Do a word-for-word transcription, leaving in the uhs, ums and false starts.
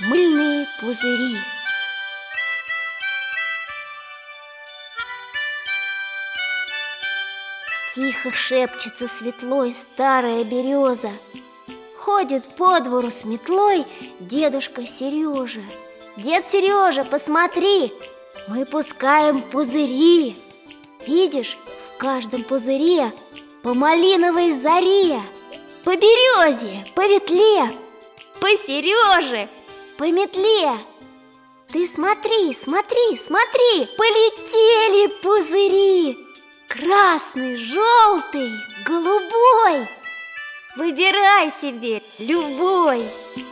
Мыльные пузыри. Тихо шепчется светлой старая береза. Ходит по двору с метлой дедушка Сережа. Дед Сережа, посмотри, мы пускаем пузыри. Видишь, в каждом пузыре по малиновой заре, по березе, по ветле, по Сереже, по метле. Ты смотри, смотри, смотри, полетели пузыри. Красный, желтый, голубой. Выбирай себе любой.